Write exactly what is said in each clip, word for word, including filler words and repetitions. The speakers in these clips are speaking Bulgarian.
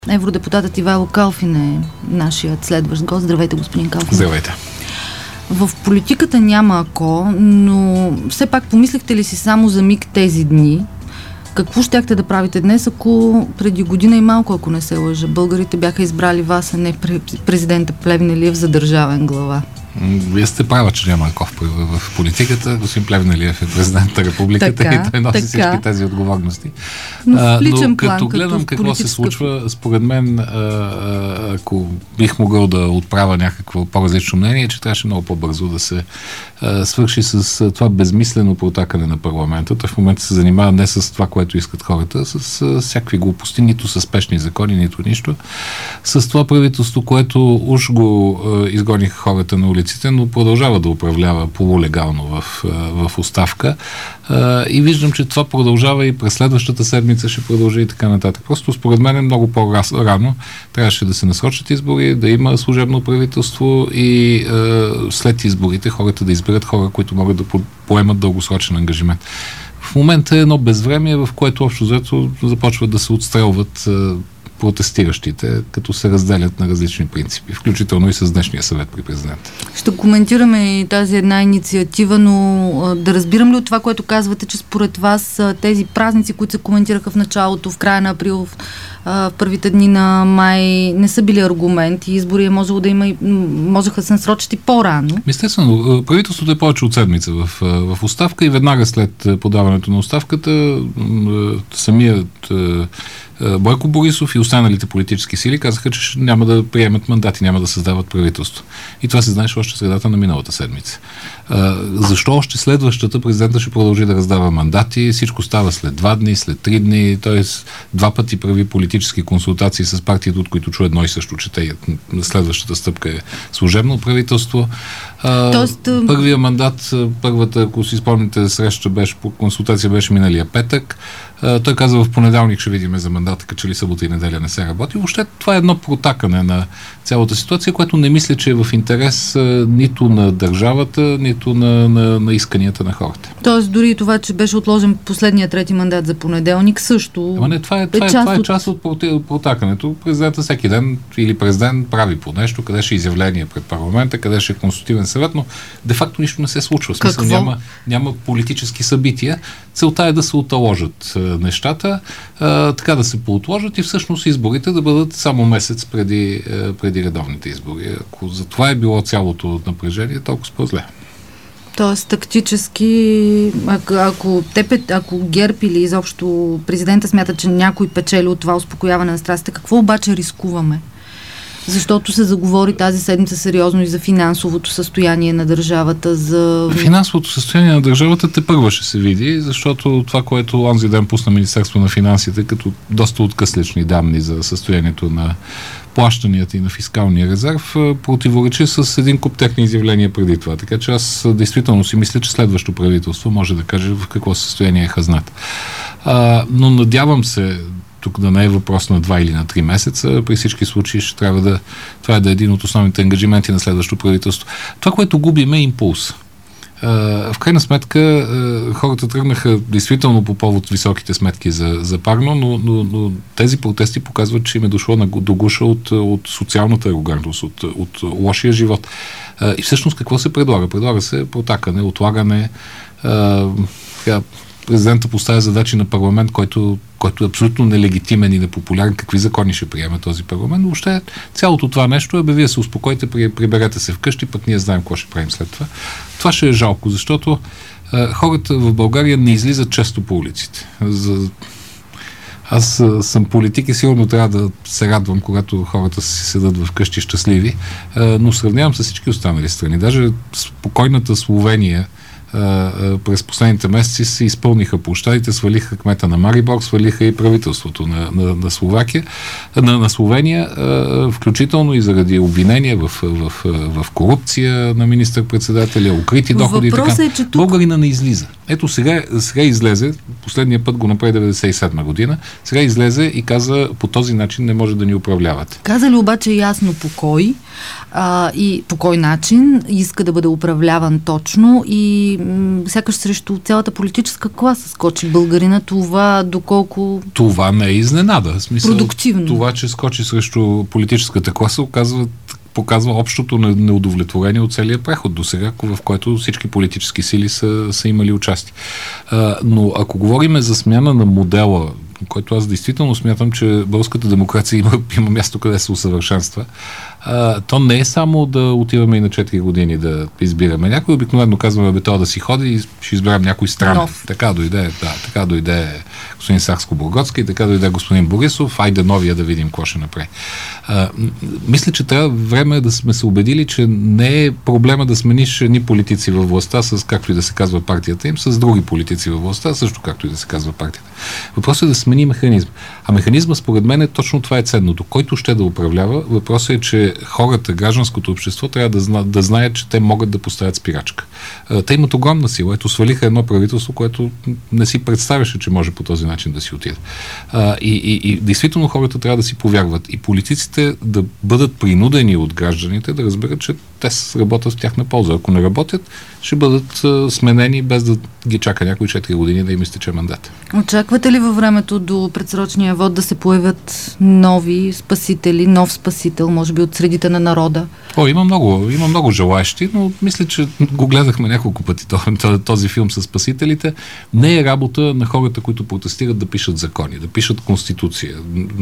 Евродепутатът Ивайло Калфин е нашият следващ гост. Здравейте, господин Калфин. Здравейте. В политиката няма ако, но все пак помислихте ли си само за миг тези дни? Какво щяхте да правите днес, ако преди година и малко, ако не се лъжа, българите бяха избрали вас, а не президента Плевнелиев за държавен глава? Вие сте права, че няма аков в, в политиката. Господин Плевнелиев е президент на републиката така, и той носи така. всички тези отговорности. Но, а, но план, като гледам като какво политическа... се случва, според мен, а, ако бих могъл да отправя някакво по-различно мнение, че трябваше много по-бързо да се а, свърши с това безмислено протакане на парламента. Той в момента се занимава не с това, което искат хората, с а, всякакви глупости, нито с спешни закони, нито нищо. С това правителство, което уж го а, изгониха хората на улицата, но продължава да управлява полулегално в, в оставка. И виждам, че това продължава и през следващата седмица ще продължи и така нататък. Просто според мен е много по-рано. Трябваше да се насрочат избори, да има служебно правителство и е, след изборите хората да изберат хора, които могат да поемат дългосрочен ангажимент. В момента е едно безвремие, в което общо взето започват да се отстрелват е, протестиращите, като се разделят на различни принципи, включително и с днешния съвет при президента. Ще коментираме и тази една инициатива, но да разбирам ли от това, което казвате, че според вас тези празници, които се коментираха в началото, в края на април, в първите дни на май, не са били аргумент и избори е можело да има, можеха да се насрочат и по-рано? Естествено, правителството е повече от седмица в, в оставка и веднага след подаването на оставката самият Бойко Борисов и останалите политически сили казаха, че няма да приемат мандати, няма да създават правителство. И това се знаеше още средата на миналата седмица. А, защо още следващата президента ще продължи да раздава мандати? Всичко става след два дни, след три дни, т.е. два пъти прави политически консултации с партиите, от които чу едно и също, че те, следващата стъпка е служебно правителство. А, Тоест... Първия мандат, първата, ако си спомните, среща беше, по консултация беше миналия петък. А, той каза, в понеделник ще видим за мандата, като че ли събота и неделя не се работи. Въобще това е едно протакане на цялата ситуация, което не мисля, че е в интерес а, нито на държавата, нито на, на, на исканията на хората. Тоест дори това, че беше отложен последния трети мандат за понеделник, също Ама не, това е, това е, е, това е част от протакането. Президента всеки ден или президент прави по нещо, къде ще е изявление пред парламента, къде ще е консултативен съвет, но де-факто нищо не се случва. В смисъл, няма, няма политически събития. Целта е да се отложат нещата, а, така да се поотложат и всъщност изборите да бъдат само месец преди, а, преди редовните избори. Ако за това е било цялото напрежение, толкова по-зле. Тоест, тактически, ако, ако, те, ако ГЕРБ или изобщо президента смятат, че някой печели от това успокояване на страстите, какво обаче рискуваме? Защото се заговори тази седмица сериозно и за финансовото състояние на държавата. За... Финансовото състояние на държавата те първа ще се види, защото това, което онзи ден пусна Министерство на финансите, като доста откъслични данни за състоянието на плащанията и на фискалния резерв, противоречи с един куп техни изявления преди това. Така че аз действително си мисля, че следващо правителство може да каже в какво състояние е хазната. А, но надявам се тук да не е въпрос на два или на три месеца. При всички случаи ще трябва да... Това е да е един от основните ангажименти на следващото правителство. Това, което губим, е импулс. В крайна сметка хората тръгнаха действително по повод високите сметки за, за парно, но, но, но тези протести показват, че им е дошло на, до гуша от, от социалната арогантност, от, от лошия живот. И всъщност какво се предлага? Предлага се протакане, отлагане. Президента поставя задачи на парламент, който, който е абсолютно нелегитимен и непопулярен. Какви закони ще приеме този парламент? Въобще цялото това нещо е, бе, вие се успокойте, приберете се вкъщи, пък ние знаем какво ще правим след това. Това ще е жалко, защото е, хората в България не излизат често по улиците. За... Аз е, съм политик и сигурно трябва да се радвам, когато хората си седат вкъщи щастливи, е, но сравнявам с всички останали страни. Даже спокойната Словения през последните месеци се изпълниха площадите, свалиха кмета на Марибор, свалиха и правителството на, на, на Словакия, на, на Словения, включително и заради обвинения в, в, в, в корупция на министър-председателя, укрити доходи и така. Е, че тук... Българина не излиза. Ето сега, сега излезе, последния път го направи деветдесет и седма година, сега излезе и каза, по този начин не може да ни управлявате. Каза ли обаче ясно по кой а, и по кой начин иска да бъде управляван точно и м- сякаш срещу цялата политическа класа скочи българина, това доколко... Това не е изненада. В смисъл, продуктивно. Това, че скочи срещу политическата класа, оказва показва общото неудовлетворение от целия преход до сега, в който всички политически сили са, са имали участие. А, но ако говорим за смяна на модела, който аз действително смятам, че българската демокрация има, има място, къде се усъвършенства, а, то не е само да отиваме и на четири години да избираме. Някой обикновено казваме, бе, това да си ходи и ще изберем някой странен. Така дойде, да, така дойде господин Сакскобургготски и така дойде господин Борисов, айде новия да видим какво ще направи. А, мисля, че трябва време да сме се убедили, че не е проблема да смениш едни политици във властта, с както и да се казва партията им, с други политици във властта, също както и да се казва партията. Въпросът е да смени механизма. А механизма, според мен, е точно това е ценното. Който ще да управлява, въпросът е, че хората, гражданското общество трябва да, зна, да знаят, че те могат да поставят спирачка. Те имат огромна сила. Ето, свалиха едно правителство, което не си представяше, че може по този начин да си отиде. И, и, и действително хората трябва да си повярват. И политиците да бъдат принудени от гражданите да разберат, че те работят в тяхна полза. Ако не работят, ще бъдат сменени без да ги чака някои четири години да им изтече мандат. Очаквате ли във времето до предсрочния вод да се появят нови спасители, нов спасител, може би от средите на народа? О, има много, има много желаещи, но мисля, че го гледахме няколко пъти този филм с спасителите. Не е работа на хората, които протестират, да пишат закони, да пишат конституция.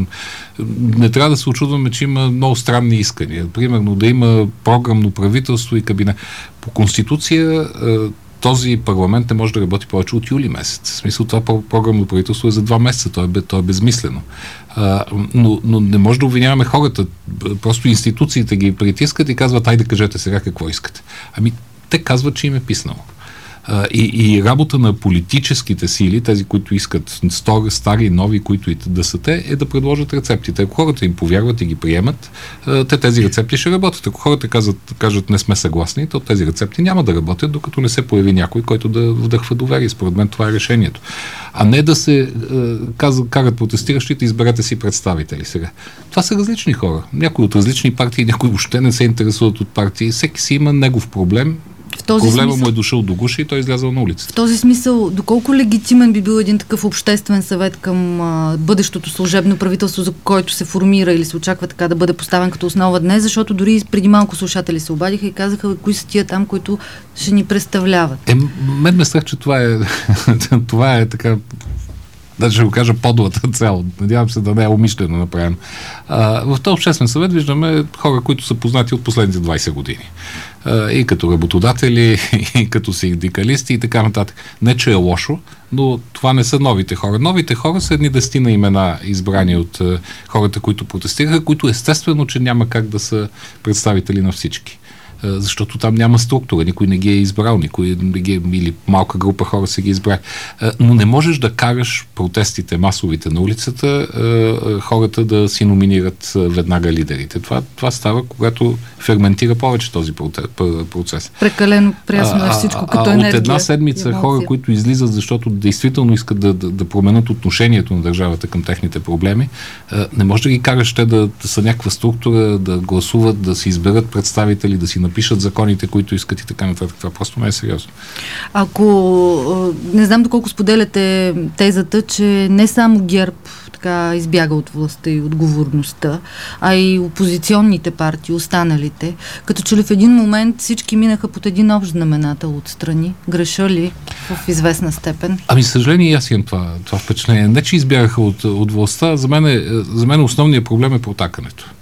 Не трябва да се очудваме, че има много странни искания. Примерно да има програмно правителство и кабинет. По конституция този парламент не може да работи повече от юли месец. В смисъл, това програмно правителство е за два месеца. То е, то е безмислено. А, но, но не може да обвиняваме хората. Просто институциите ги притискат и казват, айде кажете сега какво искате. Ами, те казват, че им е писнало. Uh, и, и работа на политическите сили, тези, които искат стори, стари, нови, които и да са те, е да предложат рецептите. Ако хората им повярват и ги приемат, uh, те тези рецепти ще работят. Ако хората казват, кажат не сме съгласни, то тези рецепти няма да работят, докато не се появи някой, който да вдъхва доверие. Според мен това е решението. А не да се uh, казват, карат протестиращите, изберете си представители сега. Това са различни хора. Някои от различни партии, някои въобще не се интересуват от партии. Всеки си има негов проблем. Проблема смисъл, му е дошъл до гуша и той е излязъл на улицата. В този смисъл, доколко легитимен би бил един такъв обществен съвет към а, бъдещото служебно правителство, за който се формира или се очаква така да бъде поставен като основа днес, защото дори преди малко слушатели се обадиха и казаха, кои са тия там, които ще ни представляват. Е, мен ме страх, че това е това е така, да ще го кажа, подлата цел. Надявам се да не е умишлено направено. А, в този обществен съвет виждаме хора, които са познати от последните двайсет години. А, и като работодатели, и като синдикалисти и така нататък. Не, че е лошо, но това не са новите хора. Новите хора са едни десетина имена, избрани от а, хората, които протестираха, които естествено, че няма как да са представители на всички. Защото там няма структура, никой не ги е избрал, никой не ги е, или малка група хора се ги избрали. Но не можеш да караш протестите масовите на улицата, хората да си номинират веднага лидерите. Това, това става, когато ферментира повече този процес. Прекалено прясно е всичко, като енергия. От една седмица хора, които излизат, защото действително искат да, да, да променят отношението на държавата към техните проблеми, не можеш да ги караш те да, да са някаква структура, да гласуват, да си изберат представители, да си напишат законите, които искат и така нататък. Това просто не е сериозно. Ако не знам доколко споделяте тезата, че не само ГЕРБ така избяга от властта и отговорността, а и опозиционните партии, останалите, като че ли в един момент всички минаха под един общ знаменател отстрани. Греша ли в известна степен? Ами, съжаление, аз имам това, това впечатление. Не, че избягаха от, от властта, за мен, е, за мен основният проблем е протакането.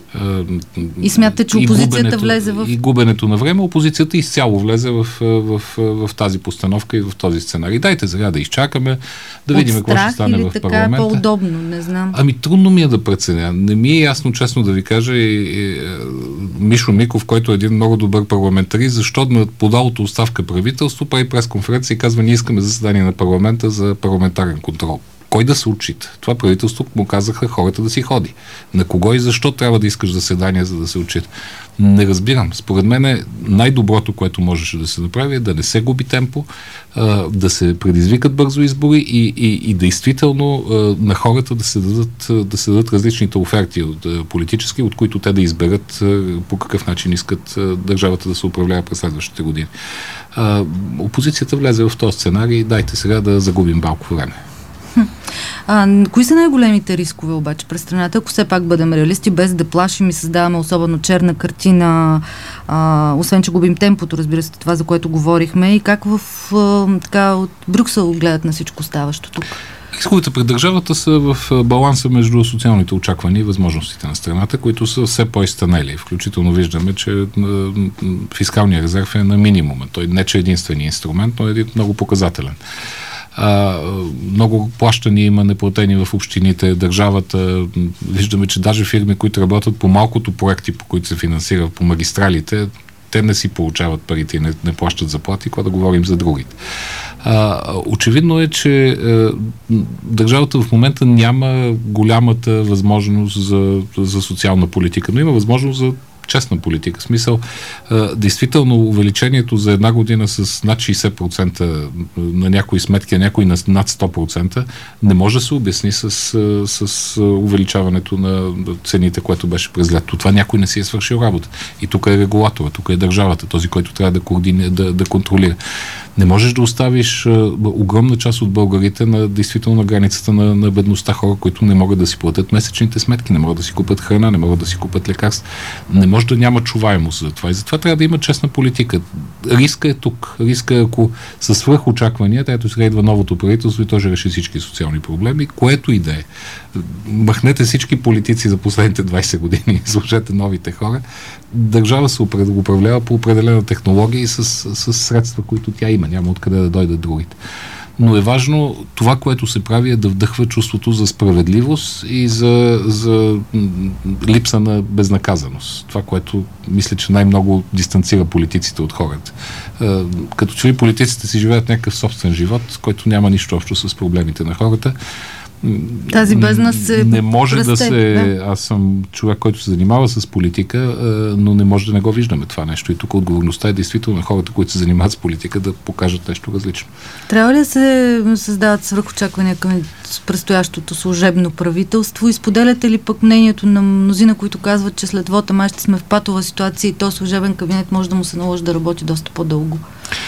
И смятате, че опозицията влезе в... И губенето на време. Опозицията изцяло влезе в, в, в, в тази постановка и в този сценарий. Дайте сега да изчакаме, да от видим какво ще стане в така парламента. Е по-удобно, не знам. Ами трудно ми е да преценя. Не ми е ясно, честно да ви кажа, и, и Мишо Миков, който е един много добър парламентарист, защото на подалото оставка правителство прави пресконференция и казва, ние искаме заседание на парламента за парламентарен контрол. кой да се отчита? Това правителство му казаха хората да си ходи. На кого и защо трябва да искаш заседания, за да се отчита? Не разбирам. Според мен е най-доброто, което можеше да се направи, е да не се губи темпо, да се предизвикат бързо избори и, и, и действително на хората да се дадат, да се дадат различните оферти от политически, от които те да изберат по какъв начин искат държавата да се управлява през следващите години. Опозицията влезе в този сценарий, дайте сега да загубим малко време. А, кои са най-големите рискове обаче през страната, ако все пак бъдем реалисти, без да плашим и създаваме особено черна картина, а, освен че губим темпото, разбира се, това, за което говорихме, и как в а, така, от Брюксел гледат на всичко ставащо тук? Рисковете пред държавата са в баланса между социалните очаквания и възможностите на страната, които са все по-изтънели. Включително виждаме, че фискалният резерв е на минимума. Той не че е единствен инструмент, но е един много показателен. А, много плащания има неплатени в общините, държавата. Виждаме, че даже фирми, които работят по малкото проекти, по които се финансира по магистралите, те не си получават парите и не, не плащат заплати, когато да говорим за другите. А, очевидно е, че а, държавата в момента няма голямата възможност за, за социална политика, но има възможност за честна политика. В смисъл, а, действително увеличението за една година с над шейсет процента на някои сметки, а някои над сто процента не може да се обясни с, с увеличаването на цените, което беше през лято. Това някой не си е свършил работа. И тук е регулатора, тук е държавата, този, който трябва да координира, да, да контролира. Не можеш да оставиш а, огромна част от българите на действително на границата на, на бедността, хора, които не могат да си платят месечните сметки, не могат да си купят храна, не могат да си купят лекарства. Не може да няма чуваемост за това. И затова трябва да има честна политика. Риска е тук. Риска е, ако са свръх очаквания, ето сега идва новото правителство и то ще реши всички социални проблеми, което и да е. Махнете всички политици за последните двайсет години, служете новите хора. Държава се управлява по определена технология и с, с средства, които тя има. Няма откъде да дойдат другите. Но е важно това, което се прави, е да вдъхва чувството за справедливост и за, за липса на безнаказаност. Това, което мисля, че най-много дистанцира политиците от хората. Като че ли политиците си живеят някакъв собствен живот, който няма нищо общо с проблемите на хората. Тази бездна се не може расте, да се... Да. Аз съм човек, който се занимава с политика, но не може да не го виждаме това нещо. И тук отговорността е действително на хората, които се занимават с политика, да покажат нещо различно. Трябва ли да се създават свръхочаквания към предстоящото служебно правителство? И споделяте ли пък мнението на мнозина, които казват, че след вота май ще сме в патова ситуация и то служебен кабинет може да му се наложи да работи доста по-дълго?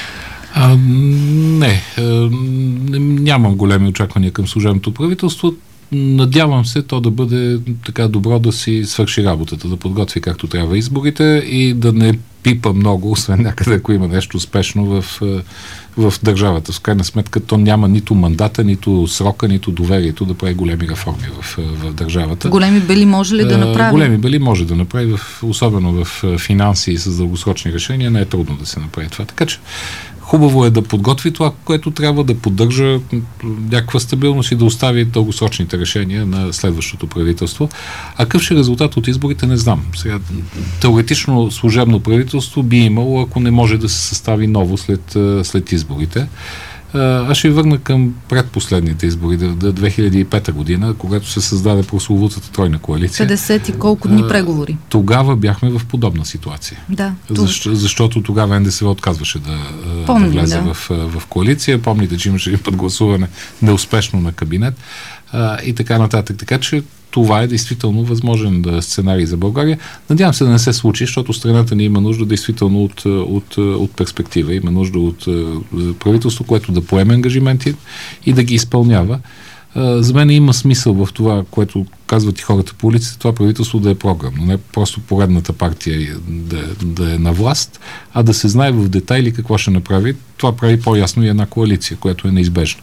А, не, а, нямам големи очаквания към служебното правителство. Надявам се то да бъде така добро да си свърши работата, да подготви както трябва изборите и да не пипа много, освен някъде, ако има нещо успешно в, в държавата. В крайна сметка то няма нито мандата, нито срока, нито доверието да прави големи реформи в, в държавата. Големи бели може ли да направи? Големи бели може да направи, в, особено в финанси и с дългосрочни решения, не е трудно да се направи това. Така че хубаво е да подготви това, което трябва да поддържа някаква стабилност и да остави дългосрочните решения на следващото правителство. А какъв ще е резултат от изборите, не знам. Сега, теоретично служебно правителство би имало, ако не може да се състави ново след, след изборите. Аз ще върна към предпоследните избори, две хиляди и пета година, когато се създаде прословутата тройна коалиция. петдесет и колко дни преговори. Тогава бяхме в подобна ситуация. Да, Защо, защото тогава НДСВ отказваше да, Помни, да влезе да. В, в коалиция. Помните, че имаше един път гласуване неуспешно на кабинет а, и така нататък. Така че това е действително възможен да сценарий за България. Надявам се да не се случи, защото страната ни има нужда действително от, от, от перспектива. Има нужда от правителство, което да поеме ангажименти и да ги изпълнява. За мен има смисъл в това, което казват и хората по улицата, това правителство да е програмно. Не просто поредната партия да, да е на власт, а да се знае в детайли какво ще направи. Това прави по-ясно и една коалиция, която е неизбежна.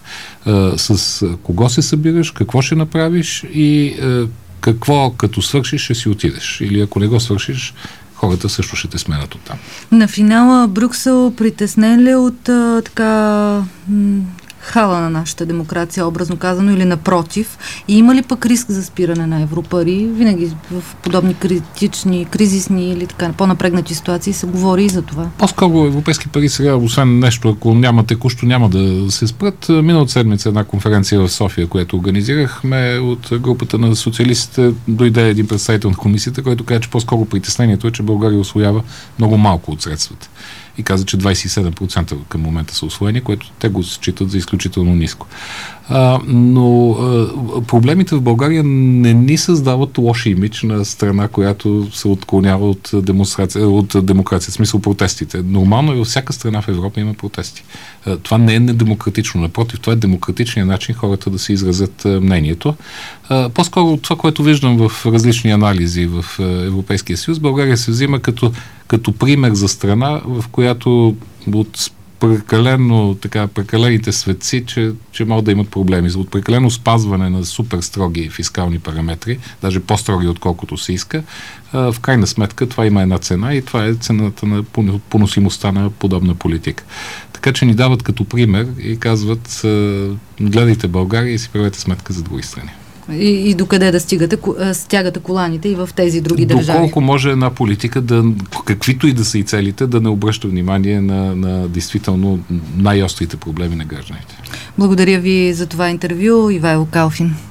С кого се събираш, какво ще направиш и какво като свършиш ще си отидеш. Или ако не го свършиш, хората също ще те сменят оттам. На финала Брюксел притеснен ли от а, така м- хала на нашата демокрация, образно казано, или напротив? И има ли пък риск за спиране на европари? Винаги в подобни критични, кризисни или така по-напрегнати ситуации се говори и за това. По-скоро европейски пари сега, освен нещо, ако няма текущо, няма да се спрат. Миналата седмица една конференция в София, която организирахме от групата на социалистите, дойде един представител на комисията, който каза, че по-скоро притеснението е, че България усвоява много малко от средствата. И каза, че двадесет и седем процента към момента са усвоени, което те го считат за изключително ниско. А, но а, проблемите в България не ни създават лош имидж на страна, която се отклонява от демонстрация, от демокрация, в смисъл протестите. Нормално е, във всяка страна в Европа има протести. А, това не е недемократично, напротив, това е демократичният начин хората да се изразят а, мнението. А, по-скоро това, което виждам в различни анализи в а, Европейския съюз, България се взима като, като пример за страна, в която от прекалено, така, прекалените светци, че, че могат да имат проблеми. От прекалено спазване на супер строги фискални параметри, даже по-строги отколкото се иска, в крайна сметка това има една цена и това е цената на поносимостта на подобна политика. Така че ни дават като пример и казват, гледайте България и си правете сметка за други страни. И, и докъде да стигате, стягате коланите и в тези други държави. Доколко може една политика, да, каквито и да са и целите, да не обръща внимание на, на действително най-острите проблеми на гражданите. Благодаря ви за това интервю, Ивайло Калфин.